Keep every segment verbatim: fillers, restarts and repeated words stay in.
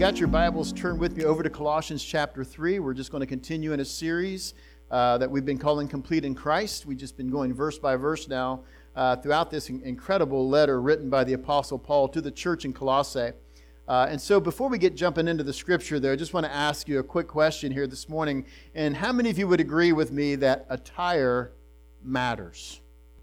got your Bibles, turn with me over to Colossians chapter three. We're just going to continue in a series uh, that we've been calling Complete in Christ. We've just been going verse by verse now uh, throughout this incredible letter written by the Apostle Paul to the church in Colossae. Uh, and so before we get jumping into the scripture there, I just want to ask you a quick question here this morning. And how many of you would agree with me that attire matters?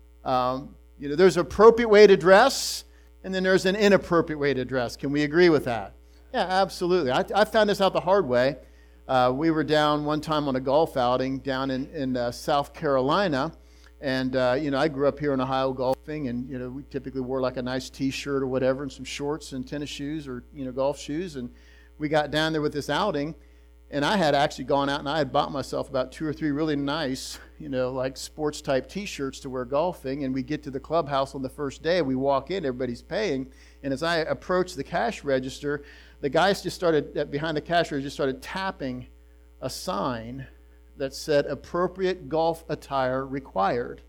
Um, you know, there's an appropriate way to dress, and then there's an inappropriate way to dress. Can we agree with that? Yeah, absolutely. I, I found this out the hard way. Uh, we were down one time on a golf outing down in, in uh, South Carolina. And, uh, you know, I grew up here in Ohio golfing, and, you know, we typically wore like a nice T-shirt or whatever and some shorts and tennis shoes or, you know, golf shoes. And we got down there with this outing, and I had actually gone out and I had bought myself about two or three really nice, you know, like sports-type T-shirts to wear golfing. And we get to the clubhouse on the first day. We walk in, everybody's paying. And as I approached the cash register, the guys just started, behind the cash register, just started tapping a sign that said appropriate golf attire required.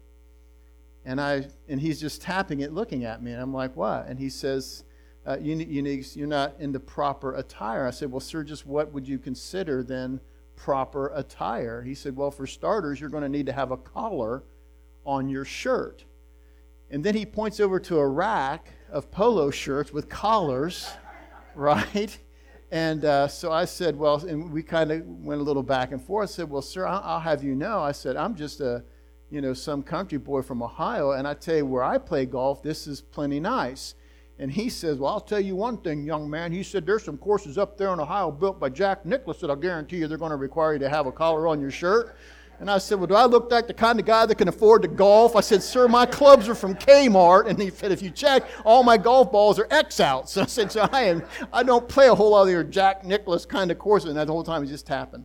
And I and he's just tapping it, looking at me, and I'm like, what? And he says, uh, you, you, you're not in the proper attire. I said, well, sir, just what would you consider then proper attire? He said, well, for starters, you're going to need to have a collar on your shirt. And then he points over to a rack of polo shirts with collars, right? And uh, so I said, well, and we kind of went a little back and forth. I said, well, sir, I'll, I'll have you know. I said, I'm just a, you know, some country boy from Ohio, and I tell you, where I play golf, this is plenty nice. And he says, well, I'll tell you one thing, young man. He said, there's some courses up there in Ohio built by Jack Nicklaus that I'll guarantee you they're going to require you to have a collar on your shirt. And I said, well, do I look like the kind of guy that can afford to golf? I said, sir, my clubs are from Kmart. And he said, if you check, all my golf balls are X-outs. So I said, so I am, I don't play a whole lot of your Jack Nicklaus kind of courses. And that the whole time he's just tapping.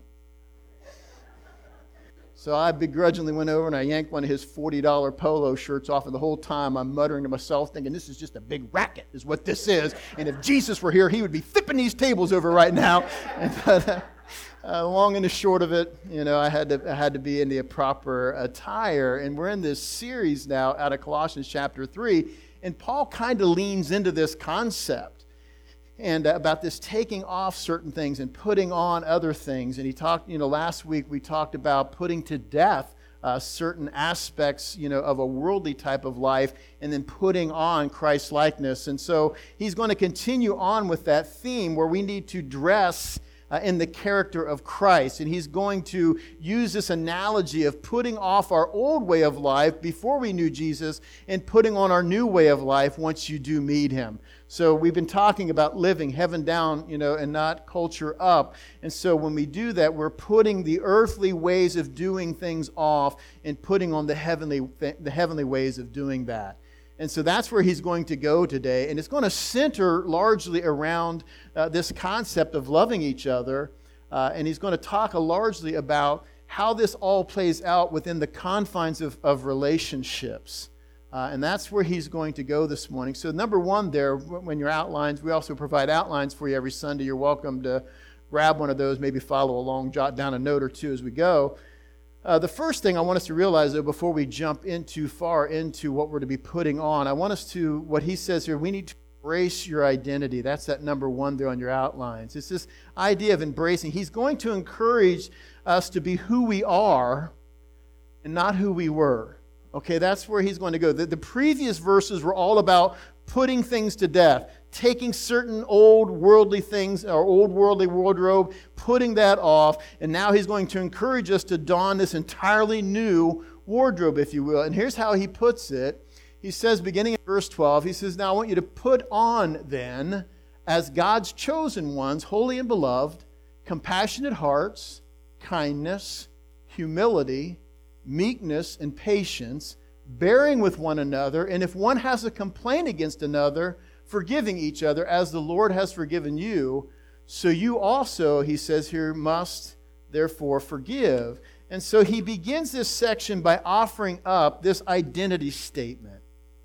So I begrudgingly went over and I yanked one of his forty dollar polo shirts off. And the whole time I'm muttering to myself, thinking, this is just a big racket is what this is. And if Jesus were here, he would be flipping these tables over right now. And, uh, Uh, long and the short of it, you know, I had to I had to be in the proper attire. And we're in this series now out of Colossians chapter three. And Paul kind of leans into this concept and uh, about this taking off certain things and putting on other things. And he talked, you know, last week we talked about putting to death uh, certain aspects, you know, of a worldly type of life and then putting on Christ's likeness. And so he's going to continue on with that theme where we need to dress Uh, in the character of Christ. And he's going to use this analogy of putting off our old way of life before we knew Jesus and putting on our new way of life once you do meet him. So we've been talking about living heaven down, you know, and not culture up. And so when we do that, we're putting the earthly ways of doing things off and putting on the heavenly, the heavenly ways of doing that. And so that's where he's going to go today. And it's going to center largely around uh, this concept of loving each other. Uh, and he's going to talk largely about how this all plays out within the confines of, of relationships. Uh, and that's where he's going to go this morning. So number one there, when your outlines, we also provide outlines for you every Sunday. You're welcome to grab one of those, maybe follow along, jot down a note or two as we go. Uh, the first thing I want us to realize, though, before we jump in too far into what we're to be putting on, I want us to, what he says here, we need to embrace your identity. That's that number one there on your outlines. It's this idea of embracing. He's going to encourage us to be who we are and not who we were. Okay, that's where he's going to go. The, the previous verses were all about putting things to death, taking certain old worldly things, or old worldly wardrobe, putting that off, and now he's going to encourage us to don this entirely new wardrobe, if you will. And here's how he puts it. He says, beginning in verse twelve, he says, now I want you to put on then, as God's chosen ones, holy and beloved, compassionate hearts, kindness, humility, meekness, and patience, bearing with one another, and if one has a complaint against another, forgiving each other as the Lord has forgiven you, so you also, he says here, must therefore forgive. And so he begins this section by offering up this identity statement.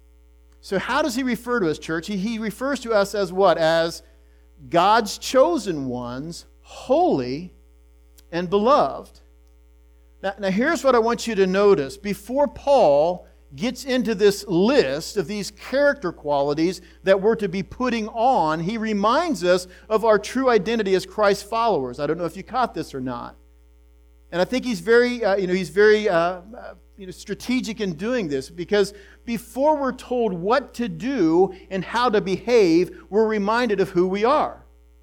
So how does he refer to us, church? He, he refers to us as what? As God's chosen ones, holy and beloved. Now, now here's what I want you to notice. Before Paul gets into this list of these character qualities that we're to be putting on, he reminds us of our true identity as Christ followers. I don't know if you caught this or not. And I think he's very, uh, you know, he's very uh, uh, you know, strategic in doing this, because before we're told what to do and how to behave, we're reminded of who we are.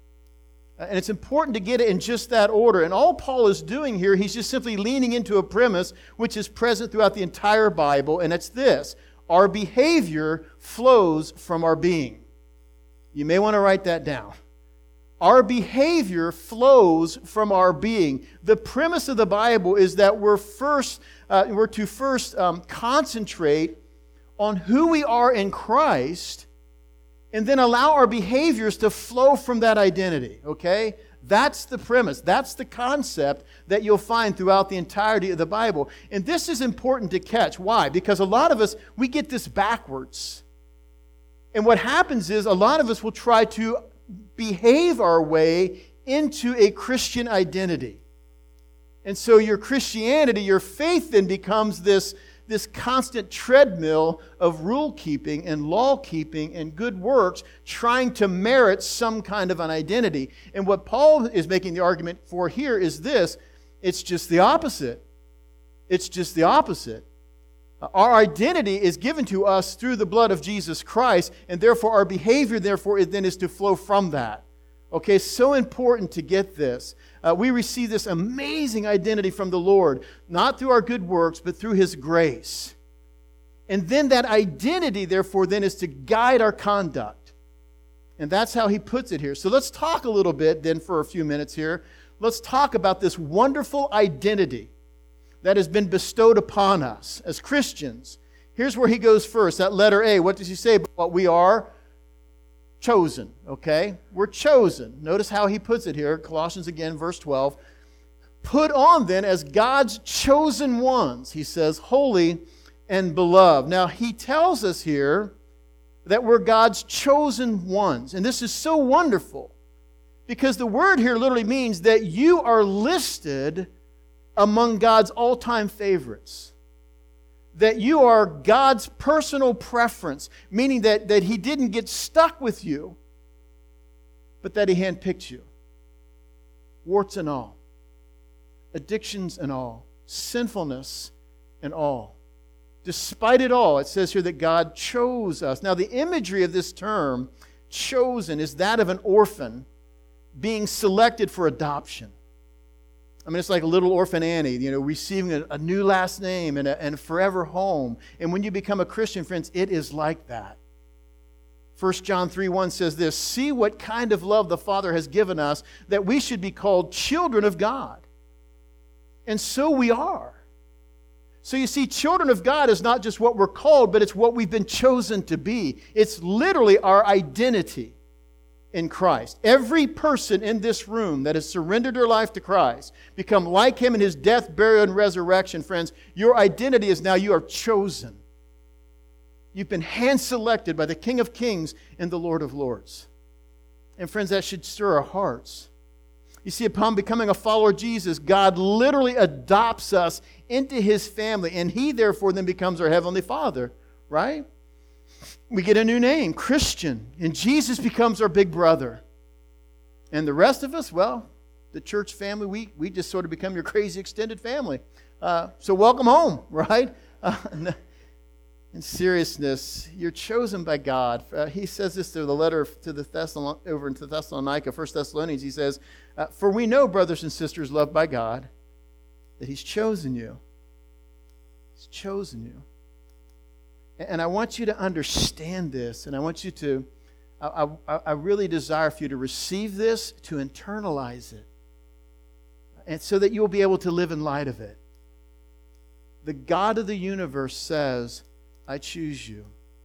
And it's important to get it in just that order. And all Paul is doing here, he's just simply leaning into a premise which is present throughout the entire Bible, and it's this: our behavior flows from our being. You may want to write that down. Our behavior flows from our being. The premise of the Bible is that we're first, uh, we're to first um, concentrate on who we are in Christ, and then allow our behaviors to flow from that identity, okay? That's the premise. That's the concept that you'll find throughout the entirety of the Bible. And this is important to catch. Why? Because a lot of us, we get this backwards. And what happens is a lot of us will try to behave our way into a Christian identity. And so your Christianity, your faith then becomes this this constant treadmill of rule-keeping and law-keeping and good works, trying to merit some kind of an identity. And what Paul is making the argument for here is this: it's just the opposite. It's just the opposite. Our identity is given to us through the blood of Jesus Christ, and therefore our behavior, therefore, then is to flow from that. Okay, so important to get this. Uh, we receive this amazing identity from the Lord, not through our good works, but through His grace. And then that identity, therefore, then is to guide our conduct. And that's how he puts it here. So let's talk a little bit then for a few minutes here. Let's talk about this wonderful identity that has been bestowed upon us as Christians. Here's where he goes first, that letter A. What does he say? What we are? Chosen, okay? We're chosen. Notice how he puts it here, Colossians again, verse twelve. Put on then as God's chosen ones, he says, holy and beloved. Now, he tells us here that we're God's chosen ones. And this is so wonderful, because the word here literally means that you are listed among God's all-time favorites. That you are God's personal preference, meaning that, that He didn't get stuck with you, but that He handpicked you. Warts and all. Addictions and all. Sinfulness and all. Despite it all, it says here that God chose us. Now, the imagery of this term, chosen, is that of an orphan being selected for adoption. I mean, it's like little orphan Annie, you know, receiving a, a new last name and a, and a forever home. And when you become a Christian, friends, it is like that. First John three one says this: see what kind of love the Father has given us, that we should be called children of God. And so we are. So you see, children of God is not just what we're called, but it's what we've been chosen to be. It's literally our identity in Christ. Every person in this room that has surrendered their life to Christ, become like Him in His death, burial, and resurrection, friends, your identity is now you are chosen. You've been hand-selected by the King of Kings and the Lord of Lords. And friends, that should stir our hearts. You see, upon becoming a follower of Jesus, God literally adopts us into His family, and He therefore then becomes our Heavenly Father, right? We get a new name, Christian, and Jesus becomes our big brother. And the rest of us, well, the church family, we, we just sort of become your crazy extended family. Uh, so welcome home, right? Uh, in seriousness, you're chosen by God. Uh, he says this to the letter to the Thessalon- over into Thessalonica, First Thessalonians. He says, uh, for we know, brothers and sisters loved by God, that He's chosen you. He's chosen you. And I want you to understand this, and I want you to, I, I, I really desire for you to receive this, to internalize it, and so that you'll be able to live in light of it. The God of the universe says, I choose you.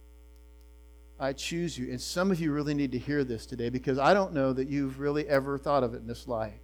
I choose you. And some of you really need to hear this today, because I don't know that you've really ever thought of it in this light.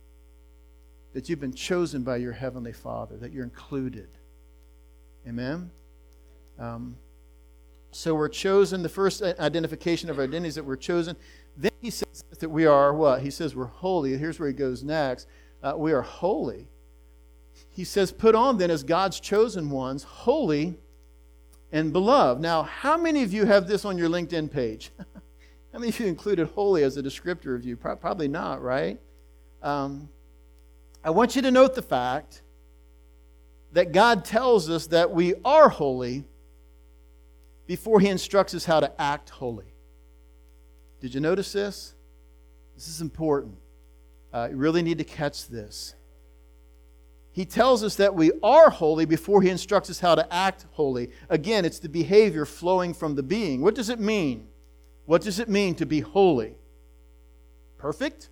That you've been chosen by your Heavenly Father, that you're included. Amen? Um, so we're chosen. The first identification of our identity is that we're chosen. Then he says that we are what? He says we're holy. Here's where he goes next. Uh, we are holy. He says, put on then as God's chosen ones, holy and beloved. Now, how many of you have this on your LinkedIn page? How many of you included holy as a descriptor of you? Probably not, right? Um, I want you to note the fact that God tells us that we are holy before He instructs us how to act holy. Did you notice this? This is important. Uh, you really need to catch this. He tells us that we are holy before He instructs us how to act holy. Again, it's the behavior flowing from the being. What does it mean? What does it mean to be holy? Perfect?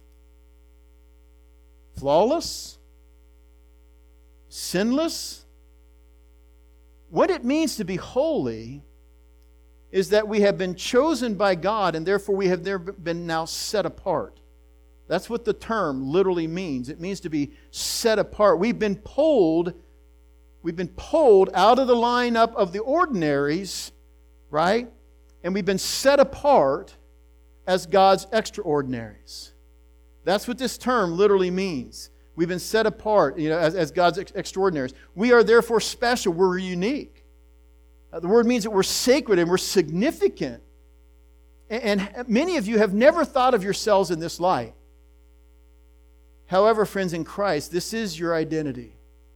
Flawless? Sinless? What it means to be holy is that we have been chosen by God and therefore we have never been now set apart. That's what the term literally means. It means to be set apart. We've been pulled, we've been pulled out of the lineup of the ordinaries, right? And we've been set apart as God's extraordinaries. That's what this term literally means. We've been set apart, you know, as, as God's ex- extraordinaries. We are therefore special. We're unique. Uh, the word means that we're sacred and we're significant. And, and many of you have never thought of yourselves in this light. However, friends in Christ, this is your identity.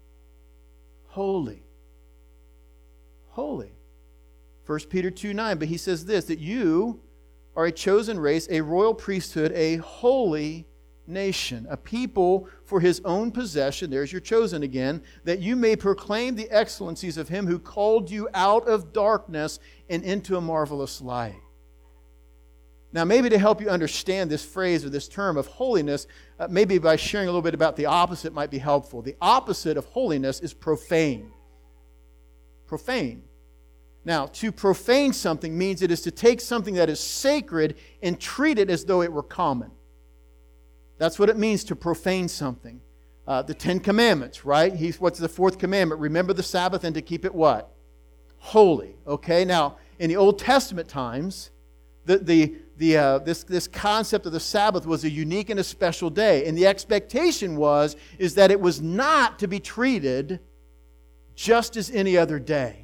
Holy. Holy. First Peter two nine, but he says this, that you are a chosen race, a royal priesthood, a holy nation, a people for His own possession, there's your chosen again, that you may proclaim the excellencies of Him who called you out of darkness and into a marvelous light. Now, maybe to help you understand this phrase or this term of holiness, uh, maybe by sharing a little bit about the opposite might be helpful. The opposite of holiness is profane. Profane. Now, to profane something means it is to take something that is sacred and treat it as though it were common. That's what it means to profane something. Uh, the Ten Commandments, right? He's, what's the fourth commandment? Remember the Sabbath and to keep it what? Holy. Okay, now, in the Old Testament times, the, the, the, uh, this, this concept of the Sabbath was a unique and a special day. And the expectation was is that it was not to be treated just as any other day.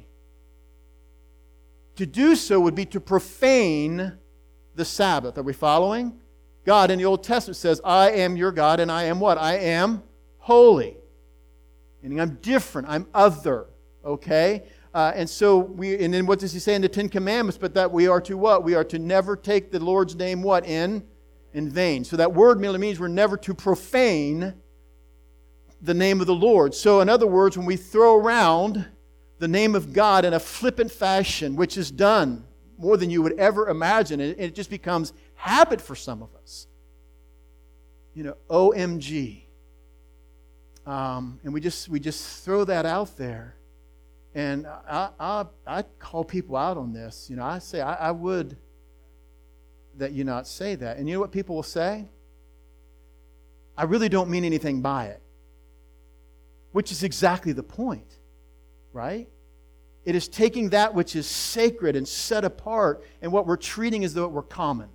To do so would be to profane the Sabbath. Are we following? God in the Old Testament says, I am your God and I am what? I am holy. Meaning I'm different. I'm other. Okay? Uh, and so, we, and then what does He say in the Ten Commandments? But that we are to what? We are to never take the Lord's name what? In? In vain. So that word merely means we're never to profane the name of the Lord. So in other words, when we throw around the name of God in a flippant fashion, which is done more than you would ever imagine, and it just becomes habit for some of us. You know, O M G. Um, and we just we just throw that out there. And I, I, I call people out on this. You know, I say, I, I would that you not say that. And you know what people will say? I really don't mean anything by it. Which is exactly the point. Right? It is taking that which is sacred and set apart and what we're treating as though it were common.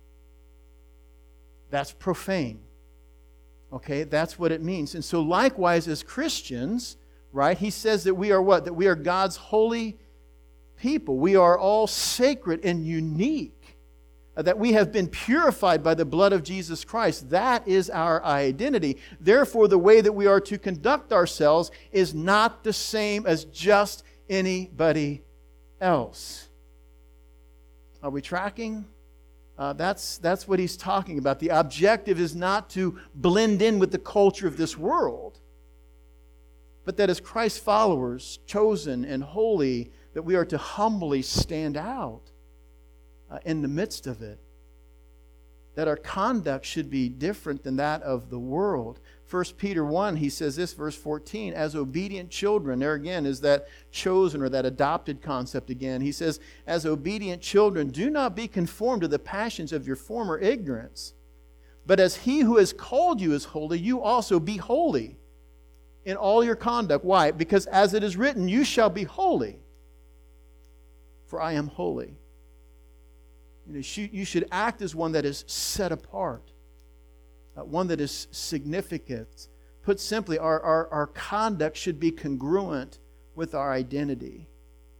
That's profane. Okay? That's what it means. And so likewise as Christians, right, He says that we are what? That we are God's holy people. We are all sacred and unique. That we have been purified by the blood of Jesus Christ. That is our identity. Therefore, the way that we are to conduct ourselves is not the same as just anybody else. Are we tracking? Uh, that's, that's what he's talking about. The objective is not to blend in with the culture of this world, but that as Christ's followers, chosen and holy, that we are to humbly stand out Uh, in the midst of it, that our conduct should be different than that of the world. First Peter one, he says this, verse fourteen, as obedient children, there again is that chosen or that adopted concept again. He says, as obedient children, do not be conformed to the passions of your former ignorance, but as He who has called you is holy, you also be holy in all your conduct. Why? Because as it is written, you shall be holy, for I am holy. You know, you should act as one that is set apart, uh, one that is significant. Put simply, our, our, our conduct should be congruent with our identity.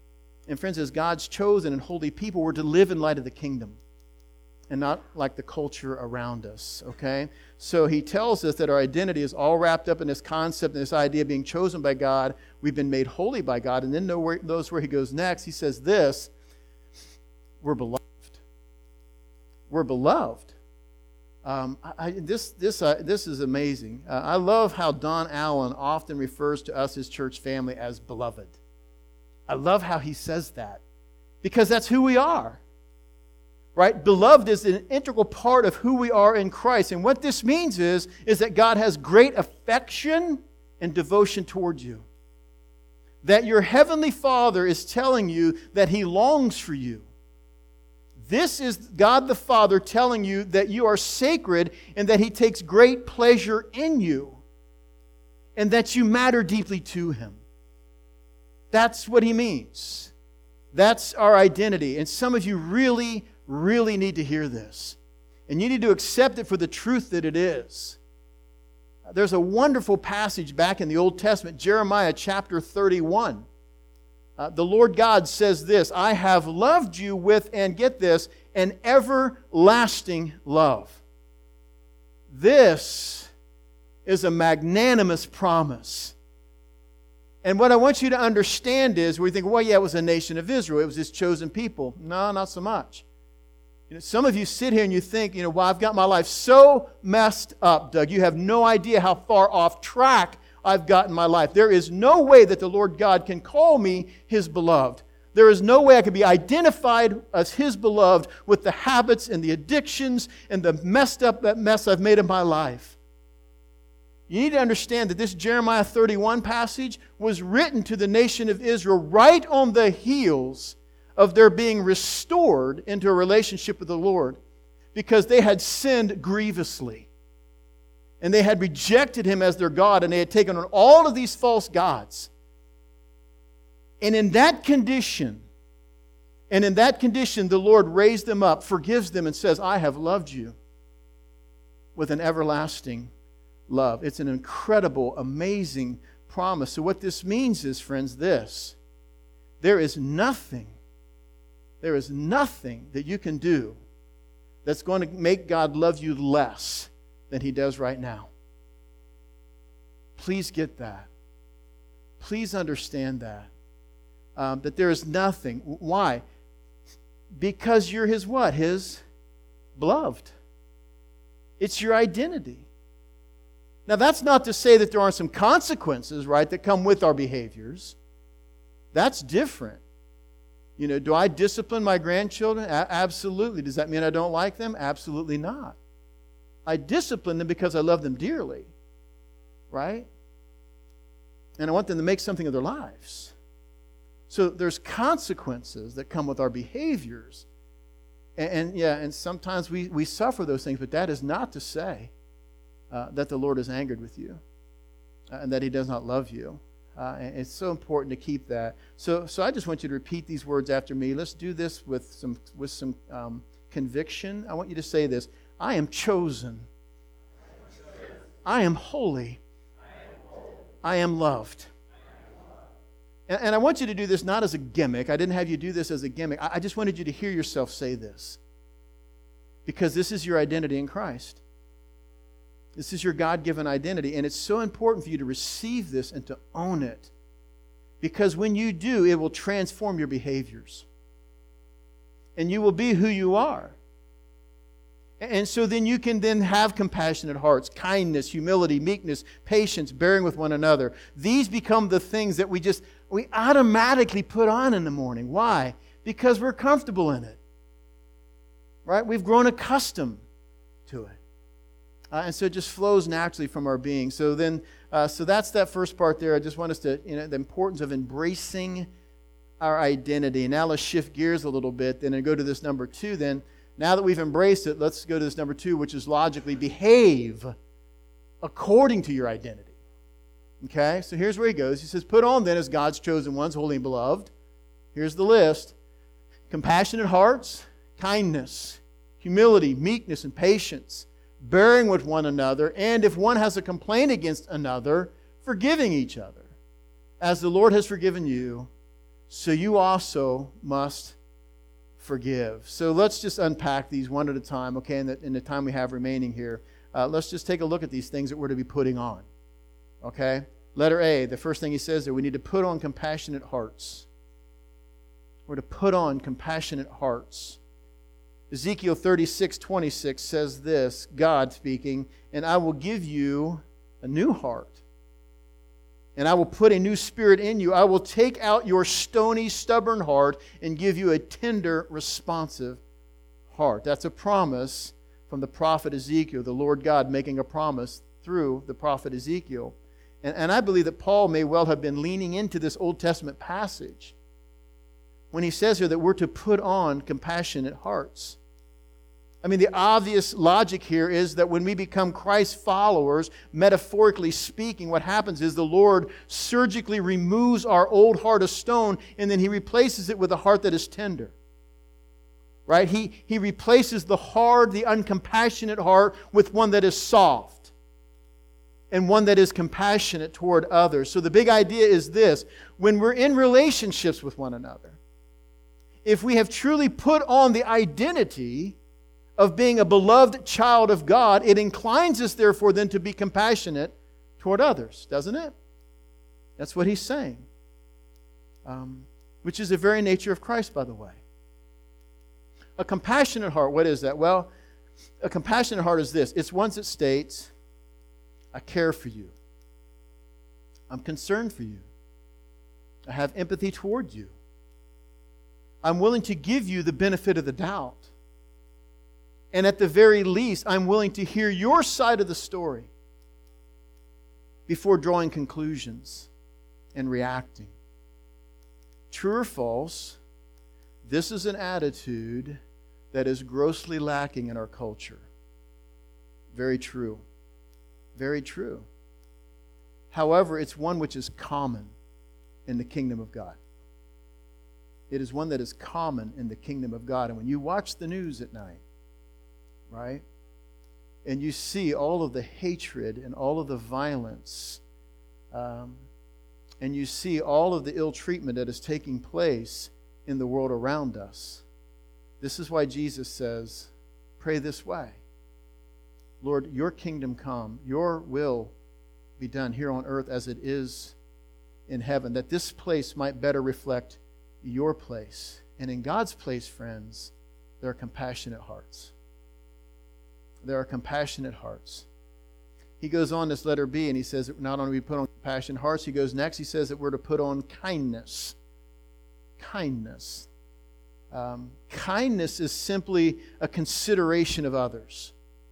And friends, as God's chosen and holy people, we're to live in light of the kingdom and not like the culture around us, okay? So he tells us that our identity is all wrapped up in this concept and this idea of being chosen by God. We've been made holy by God. And then notice where he goes next. He says this, we're beloved. We're beloved. Um, I, this, this, uh, this is amazing. Uh, I love how Don Allen often refers to us, his church family, as beloved. I love how he says that because that's who we are. Right? Beloved is an integral part of who we are in Christ. And what this means is, is that God has great affection and devotion towards you. That your heavenly Father is telling you that He longs for you. This is God the Father telling you that you are sacred and that He takes great pleasure in you and that you matter deeply to Him. That's what He means. That's our identity. And some of you really really need to hear this. And you need to accept it for the truth that it is. There's a wonderful passage back in the Old Testament, Jeremiah chapter thirty-one. Uh, the Lord God says this, I have loved you with, and get this, an everlasting love. This is a magnanimous promise. And what I want you to understand is, we think, well, yeah, it was a nation of Israel. It was His chosen people. No, not so much. You know, some of you sit here and you think, you know, well, I've got my life so messed up, Doug. You have no idea how far off track I've gotten my life. There is no way that the Lord God can call me His beloved. There is no way I can be identified as His beloved with the habits and the addictions and the messed up that mess I've made of my life. You need to understand that this Jeremiah thirty-one passage was written to the nation of Israel right on the heels of their being restored into a relationship with the Lord because they had sinned grievously. And they had rejected Him as their God, and they had taken on all of these false gods. And in that condition, and in that condition, the Lord raised them up, forgives them, and says, I have loved you with an everlasting love. It's an incredible, amazing promise. So what this means is, friends, this. There is nothing There is nothing that you can do that's going to make God love you less than He does right now. Please get that. Please understand that. Um, that there is nothing. Why? Because you're His what? His beloved. It's your identity. Now, that's not to say that there aren't some consequences, right, that come with our behaviors. That's different. You know, do I discipline my grandchildren? A- absolutely. Does that mean I don't like them? Absolutely not. I discipline them because I love them dearly, right? And I want them to make something of their lives. So there's consequences that come with our behaviors. And, and yeah, and sometimes we, we suffer those things, but that is not to say uh, that the Lord is angered with you uh, and that He does not love you. Uh, and it's so important to keep that. So, so I just want you to repeat these words after me. Let's do this with some with some um, conviction. I want you to say this: I am chosen. I am holy. I am loved. And, and I want you to do this not as a gimmick. I didn't have you do this as a gimmick. I, I just wanted you to hear yourself say this, because this is your identity in Christ. This is your God-given identity, and it's so important for you to receive this and to own it. Because when you do, it will transform your behaviors. And you will be who you are. And so then you can then have compassionate hearts, kindness, humility, meekness, patience, bearing with one another. These become the things that we just, we automatically put on in the morning. Why? Because we're comfortable in it. Right? We've grown accustomed to it. Uh, and so it just flows naturally from our being. So then, uh, so that's that first part there. I just want us to, you know, the importance of embracing our identity. Now let's shift gears a little bit then and go to this number two then. Now that we've embraced it, let's go to this number two, which is logically behave according to your identity. Okay, so here's where he goes. He says, put on then as God's chosen ones, holy and beloved. Here's the list. Compassionate hearts, kindness, humility, meekness, and patience, bearing with one another, and if one has a complaint against another, forgiving each other. As the Lord has forgiven you, so you also must forgive. So let's just unpack these one at a time, okay, in the, in the time we have remaining here. Uh, let's just take a look at these things that we're to be putting on, okay? Letter A, the first thing he says there, we need to put on compassionate hearts. We're to put on compassionate hearts. Ezekiel thirty-six twenty-six says this, God speaking, and I will give you a new heart, and I will put a new spirit in you. I will take out your stony, stubborn heart and give you a tender, responsive heart. That's a promise from the prophet Ezekiel, the Lord God making a promise through the prophet Ezekiel. And, and I believe that Paul may well have been leaning into this Old Testament passage when he says here that we're to put on compassionate hearts. I mean, the obvious logic here is that when we become Christ followers, metaphorically speaking, what happens is the Lord surgically removes our old heart of stone and then He replaces it with a heart that is tender. Right? He, he replaces the hard, the uncompassionate heart with one that is soft and one that is compassionate toward others. So the big idea is this: when we're in relationships with one another, if we have truly put on the identity of being a beloved child of God, it inclines us, therefore, then to be compassionate toward others, doesn't it? That's what he's saying. Um, which is the very nature of Christ, by the way. A compassionate heart, what is that? Well, a compassionate heart is this. It's one that states, I care for you. I'm concerned for you. I have empathy toward you. I'm willing to give you the benefit of the doubt. And at the very least, I'm willing to hear your side of the story before drawing conclusions and reacting. True or false, this is an attitude that is grossly lacking in our culture. Very true. Very true. However, it's one which is common in the kingdom of God. It is one that is common in the kingdom of God. And when you watch the news at night, right, and you see all of the hatred and all of the violence, um, and you see all of the ill treatment that is taking place in the world around us, this is why Jesus says, pray this way. Lord, your kingdom come, your will be done here on earth as it is in heaven, that this place might better reflect your place. And in God's place, friends, there are compassionate hearts. There are compassionate hearts. He goes on, this letter B, and he says that not only we put on compassionate hearts, he goes next, he says that we're to put on kindness. Kindness. Um, kindness is simply a consideration of others.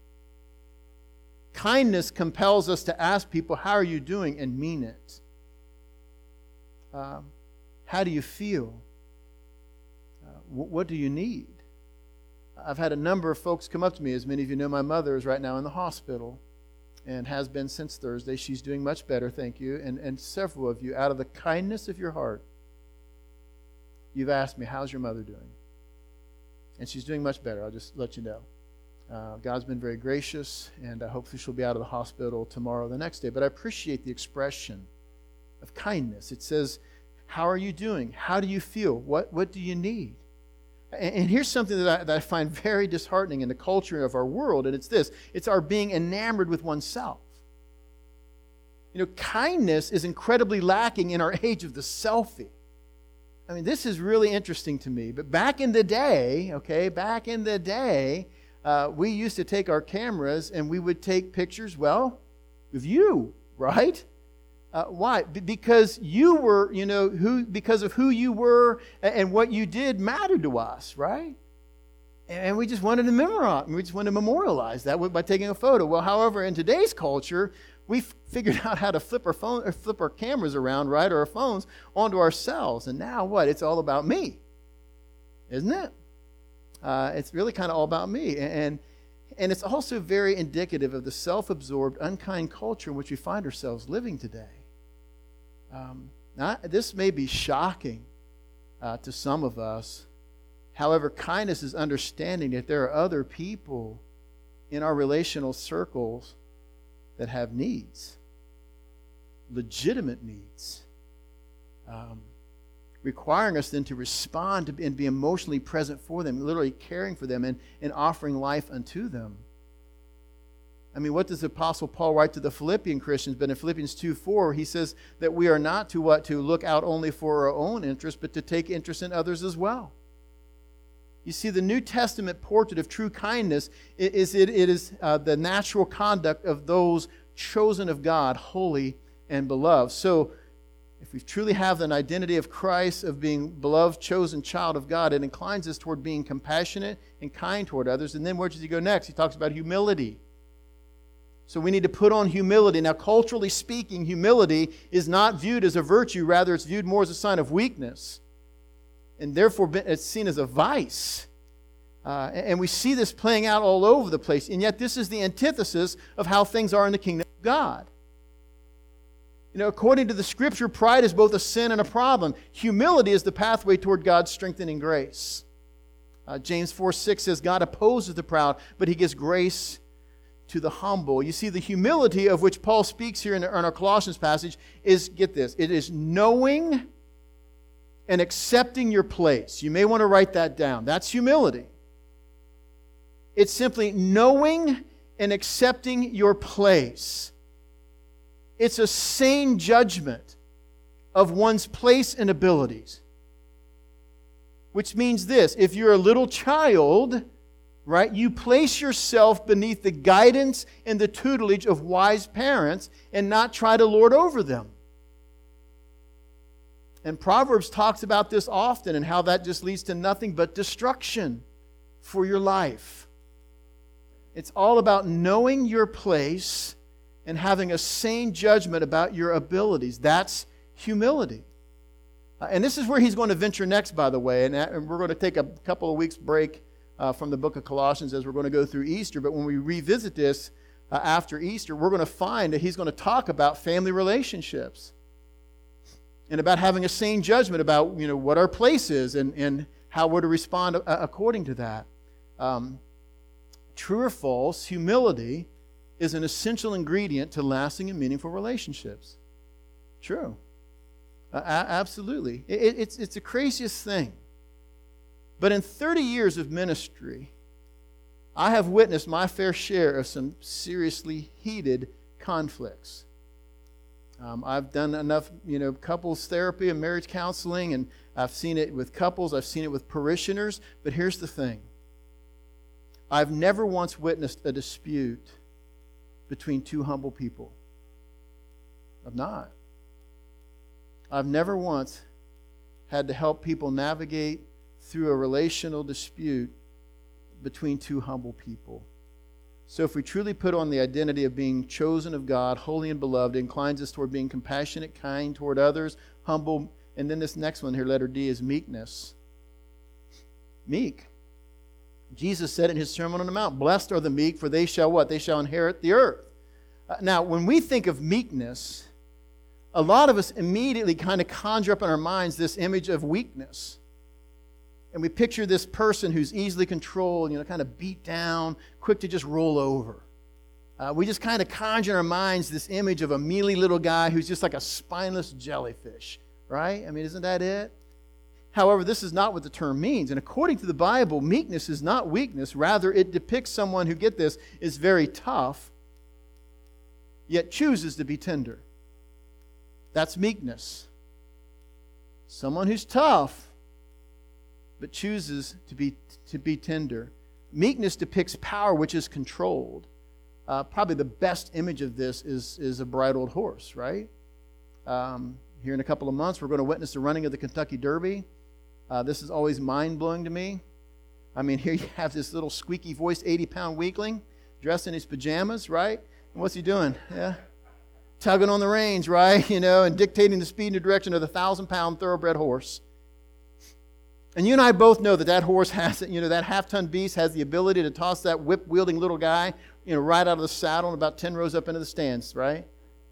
Kindness compels us to ask people, how are you doing, and mean it. Um, how do you feel? Uh, w- what do you need? I've had a number of folks come up to me. As many of you know, my mother is right now in the hospital and has been since Thursday. She's doing much better, thank you. And, and several of you, out of the kindness of your heart, you've asked me, how's your mother doing? And she's doing much better. I'll just let you know. Uh, God's been very gracious, and uh, hopefully she'll be out of the hospital tomorrow or the next day. But I appreciate the expression of kindness. It says, how are you doing? How do you feel? What, what do you need? And, and here's something that I, that I find very disheartening in the culture of our world, and it's this. It's our being enamored with oneself. You know, kindness is incredibly lacking in our age of the selfie. I mean, this is really interesting to me. But back in the day, okay, back in the day, uh, we used to take our cameras and we would take pictures, well, of you, right? Uh, why? B- because you were, you know, who because of who you were and, and what you did mattered to us, right? And we just wanted to memorize, we just wanted to memorialize that by taking a photo. Well, however, in today's culture, we've figured out how to flip our phone or flip our cameras around, right, or our phones onto ourselves. And now what? It's all about me, isn't it? Uh, it's really kind of all about me. And, and it's also very indicative of the self-absorbed, unkind culture in which we find ourselves living today. Um, now, this may be shocking uh, to some of us. However, kindness is understanding that there are other people in our relational circles that have needs, legitimate needs. Um, requiring us then to respond to, and be emotionally present for them, literally caring for them and, and offering life unto them. I mean, what does the Apostle Paul write to the Philippian Christians? But in Philippians two four, he says that we are not to what? To look out only for our own interest, but to take interest in others as well. You see, the New Testament portrait of true kindness is it, it is uh, the natural conduct of those chosen of God, holy and beloved. So, if we truly have an identity of Christ, of being beloved, chosen child of God, it inclines us toward being compassionate and kind toward others. And then where does he go next? He talks about humility. So we need to put on humility. Now, culturally speaking, humility is not viewed as a virtue. Rather, it's viewed more as a sign of weakness. And therefore, it's seen as a vice. Uh, and we see this playing out all over the place. And yet, this is the antithesis of how things are in the kingdom of God. You know, according to the Scripture, pride is both a sin and a problem. Humility is the pathway toward God's strengthening grace. Uh, James four six says, God opposes the proud, but He gives grace to the humble. You see, the humility of which Paul speaks here in, the, in our Colossians passage is, get this, it is knowing and accepting your place. You may want to write that down. That's humility. It's simply knowing and accepting your place. It's a sane judgment of one's place and abilities. Which means this, if you're a little child, right, you place yourself beneath the guidance and the tutelage of wise parents and not try to lord over them. And Proverbs talks about this often and how that just leads to nothing but destruction for your life. It's all about knowing your place and having a sane judgment about your abilities. That's humility. Uh, and this is where he's going to venture next, by the way. And, that, and we're going to take a couple of weeks break uh, from the book of Colossians as we're going to go through Easter. But when we revisit this uh, after Easter, we're going to find that he's going to talk about family relationships and about having a sane judgment about, you know, what our place is and, and how we're to respond uh, according to that. Um, true or false, humility is an essential ingredient to lasting and meaningful relationships. True. Uh, absolutely. It, it's, it's the craziest thing. But in thirty years of ministry, I have witnessed my fair share of some seriously heated conflicts. Um, I've done enough, you know, couples therapy and marriage counseling, and I've seen it with couples, I've seen it with parishioners. But here's the thing. I've never once witnessed a dispute between two humble people. I've not. I've never once had to help people navigate through a relational dispute between two humble people. So if we truly put on the identity of being chosen of God, holy and beloved, it inclines us toward being compassionate, kind toward others, humble, and then this next one here, letter D, is meekness. Meek. Jesus said in his Sermon on the Mount, blessed are the meek, for they shall what? They shall inherit the earth. Uh, now, when we think of meekness, a lot of us immediately kind of conjure up in our minds this image of weakness. And we picture this person who's easily controlled, you know, kind of beat down, quick to just roll over. Uh, we just kind of conjure in our minds this image of a mealy little guy who's just like a spineless jellyfish, right? I mean, isn't that it? However, this is not what the term means. And according to the Bible, meekness is not weakness. Rather, it depicts someone who, get this, is very tough, yet chooses to be tender. That's meekness. Someone who's tough, but chooses to be to be tender. Meekness depicts power which is controlled. Uh, probably the best image of this is, is a bridled horse, right? Um, here in a couple of months, we're going to witness the running of the Kentucky Derby. Uh, this is always mind-blowing to me. I mean, here you have this little squeaky-voiced eighty-pound weakling dressed in his pajamas, right? And what's he doing? Yeah, tugging on the reins, right? You know, and dictating the speed and the direction of the thousand-pound thoroughbred horse. And you and I both know that that horse has, you know, that half-ton beast has the ability to toss that whip-wielding little guy, you know, right out of the saddle and about ten rows up into the stands, right?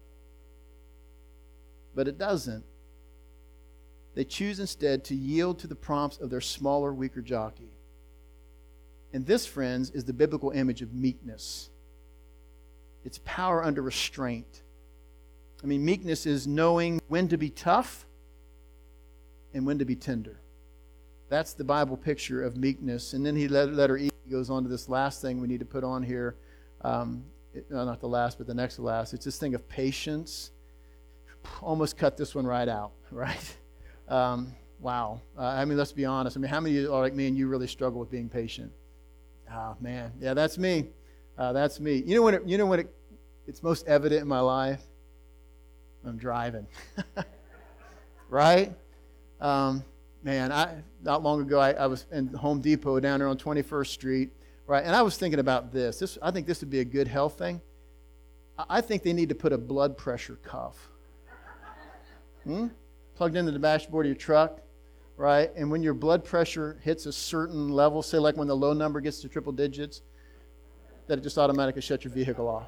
But it doesn't. They choose instead to yield to the prompts of their smaller, weaker jockey. And this, friends, is the biblical image of meekness. It's power under restraint. I mean, meekness is knowing when to be tough and when to be tender. That's the Bible picture of meekness. And then he let, letter E goes on to this last thing we need to put on here. Um, it, no, not the last, but the next to last. It's this thing of patience. Almost cut this one right out, right? Um, wow. Uh, I mean, let's be honest. I mean, how many of you are like me and you really struggle with being patient? Oh, man. Yeah, that's me. Uh, that's me. You know when it, you know when it, it's most evident in my life? I'm driving. Right? Um, man, I not long ago, I, I was in Home Depot down there on twenty-first Street, right? And I was thinking about this. This I think this would be a good health thing. I, I think they need to put a blood pressure cuff. Hmm? Plugged into the dashboard of your truck, right? And when your blood pressure hits a certain level, say like when the low number gets to triple digits, that it just automatically shuts your vehicle off.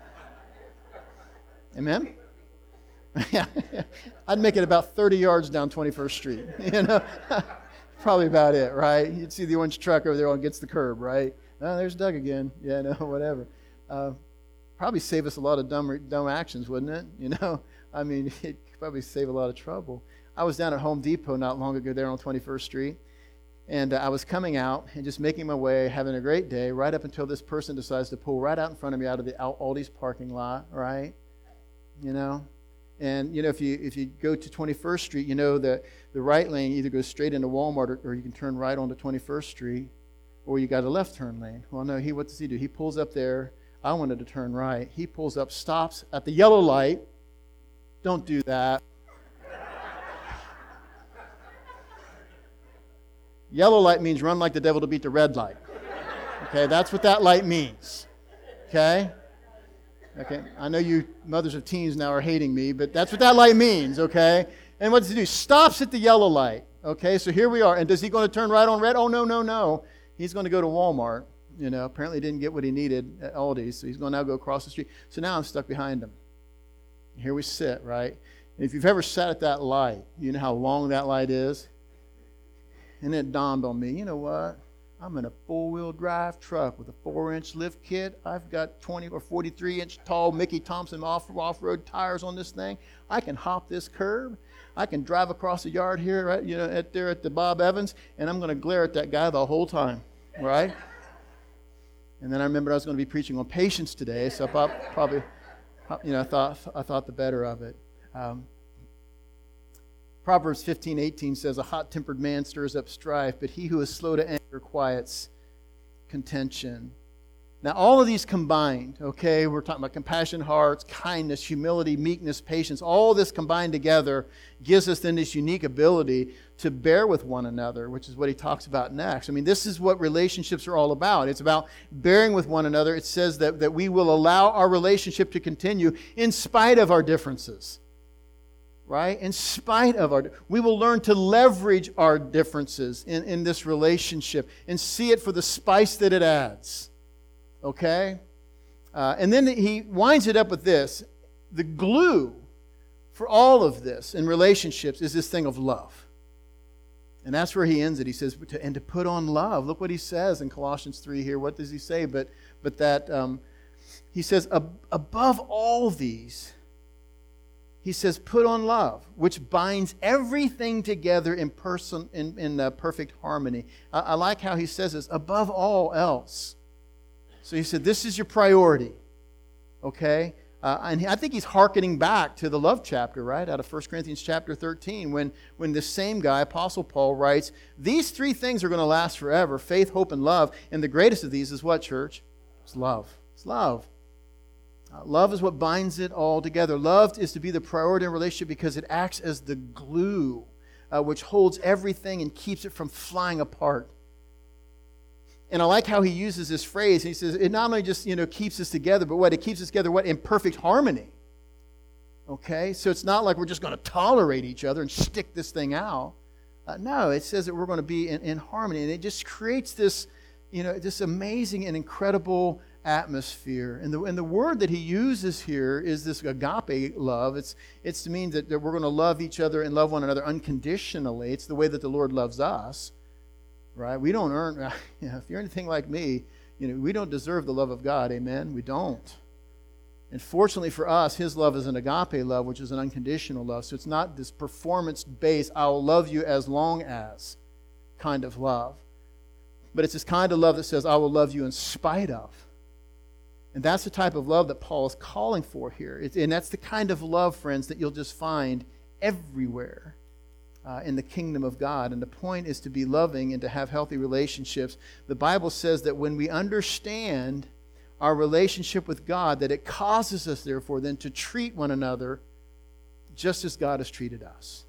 Amen? Yeah, I'd make it about thirty yards down twenty-first Street. You know, probably about it, right? You'd see the orange truck over there against the curb, right? Oh, there's Doug again. Yeah, no, whatever. Uh, probably save us a lot of dumb, dumb actions, wouldn't it? You know, I mean, it could probably save a lot of trouble. I was down at Home Depot not long ago there on twenty-first Street, and uh, I was coming out and just making my way, having a great day, right up until this person decides to pull right out in front of me out of the Aldi's parking lot, right? You know. And, you know, if you if you go to twenty-first Street, you know that the right lane either goes straight into Walmart or, or you can turn right onto twenty-first Street, or you got a left turn lane. Well, no, he what does he do? He pulls up there. I wanted to turn right. He pulls up, stops at the yellow light. Don't do that. Yellow light means run like the devil to beat the red light. Okay, that's what that light means. Okay? Okay, I know you mothers of teens now are hating me, but that's what that light means, okay? And what does he do? Stops at the yellow light, okay? So here we are. And does he going to turn right on red? Oh, no, no, no. He's going to go to Walmart. You know, apparently didn't get what he needed at Aldi's, so he's going to now go across the street. So now I'm stuck behind him. Here we sit, right? And if you've ever sat at that light, you know how long that light is? And it dawned on me, you know what? I'm in a four-wheel drive truck with a four-inch lift kit. I've got twenty or forty-three inch tall Mickey Thompson off, off-road tires on this thing. I can hop this curb. I can drive across the yard here, right, you know, at there at the Bob Evans, and I'm going to glare at that guy the whole time, right? And then I remembered I was going to be preaching on patience today, so I probably, you know, I thought I thought the better of it. Um, Proverbs fifteen eighteen says, a hot-tempered man stirs up strife, but he who is slow to anger quiets contention. Now, all of these combined, okay, we're talking about compassion, hearts, kindness, humility, meekness, patience, all this combined together gives us then this unique ability to bear with one another, which is what he talks about next. I mean, this is what relationships are all about. It's about bearing with one another. It says that, that we will allow our relationship to continue in spite of our differences. Right? In spite of our, we will learn to leverage our differences in, in this relationship and see it for the spice that it adds. Okay? Uh, and then he winds it up with this. The glue for all of this in relationships is this thing of love. And that's where he ends it. He says, and to put on love. Look what he says in Colossians three here. What does he say? But, but that, um, he says, above all these, he says, put on love, which binds everything together in person in, in uh, perfect harmony. I, I like how he says this, above all else. So he said, this is your priority. Okay? Uh, and I think he's hearkening back to the love chapter, right? Out of First Corinthians chapter thirteen, when, when this same guy, Apostle Paul, writes, these three things are going to last forever, faith, hope, and love. And the greatest of these is what, church? It's love. It's love. Uh, love is what binds it all together. Love is to be the priority in a relationship because it acts as the glue uh, which holds everything and keeps it from flying apart. And I like how he uses this phrase. He says it not only just, you know, keeps us together, but what? It keeps us together, what? In perfect harmony. Okay? So it's not like we're just going to tolerate each other and stick this thing out. Uh, no, it says that we're going to be in, in harmony. And it just creates this, you know, this amazing and incredible atmosphere. And the and the word that he uses here is this agape love. It's it's to mean that, that we're going to love each other and love one another unconditionally. It's the way that the Lord loves us, right? We don't earn, you know, if you're anything like me, you know, we don't deserve the love of God, amen? We don't. And fortunately for us, his love is an agape love, which is an unconditional love. So it's not this performance-based, I'll love you as long as kind of love. But it's this kind of love that says, I will love you in spite of. And that's the type of love that Paul is calling for here. It's, and that's the kind of love, friends, that you'll just find everywhere uh, in the kingdom of God. And the point is to be loving and to have healthy relationships. The Bible says that when we understand our relationship with God, that it causes us, therefore, then to treat one another just as God has treated us.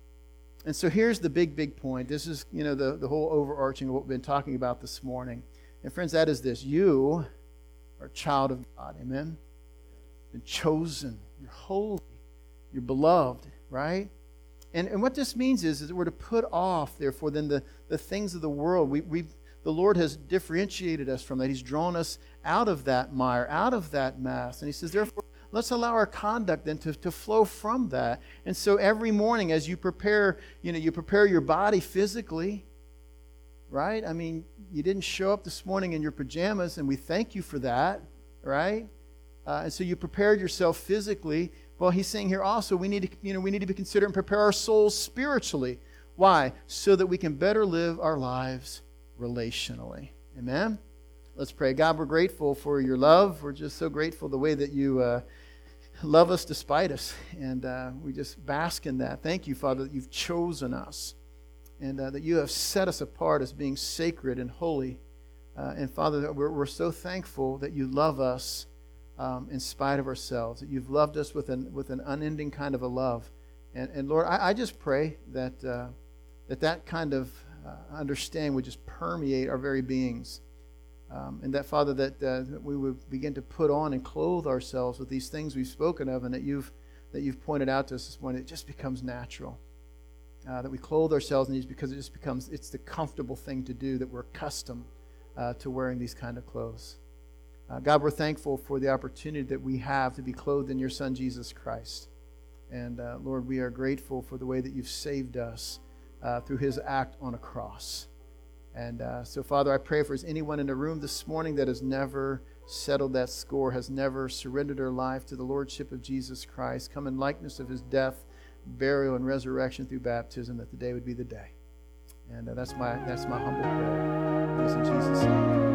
And so here's the big, big point. This is, you know, the, the whole overarching of what we've been talking about this morning. And friends, that is this. You are a child of God. Amen? You've been chosen. You're holy. You're beloved, right? And, and what this means is, is that we're to put off, therefore, then the, the things of the world. We, we've The Lord has differentiated us from that. He's drawn us out of that mire, out of that mess. And he says, therefore, let's allow our conduct then to, to flow from that. And so every morning as you prepare, you know, you prepare your body physically, right? I mean, you didn't show up this morning in your pajamas, and we thank you for that, right? Uh, and so you prepared yourself physically. Well, he's saying here also we need to, you know, we need to be considerate and prepare our souls spiritually. Why? So that we can better live our lives relationally. Amen? Let's pray. God, we're grateful for your love. We're just so grateful the way that you uh, love us despite us. And uh, we just bask in that. Thank you, Father, that you've chosen us and uh, that you have set us apart as being sacred and holy. Uh, and Father, we're, we're so thankful that you love us um, in spite of ourselves, that you've loved us with an, with an unending kind of a love. And, and Lord, I, I just pray that, uh, that that kind of Uh, understand would just permeate our very beings. Um, and that, Father, that, uh, that we would begin to put on and clothe ourselves with these things we've spoken of and that you've, that you've pointed out to us this morning. It just becomes natural. Uh, that we clothe ourselves in these because it just becomes, it's the comfortable thing to do, that we're accustomed uh, to wearing these kind of clothes. Uh, God, we're thankful for the opportunity that we have to be clothed in your Son, Jesus Christ. And uh, Lord, we are grateful for the way that you've saved us Uh, through his act on a cross. And uh, so, Father, I pray if there's anyone in the room this morning that has never settled that score, has never surrendered their life to the Lordship of Jesus Christ, come in likeness of his death, burial, and resurrection through baptism, that the day would be the day. And uh, that's my that's my humble prayer. Praise in Jesus' name.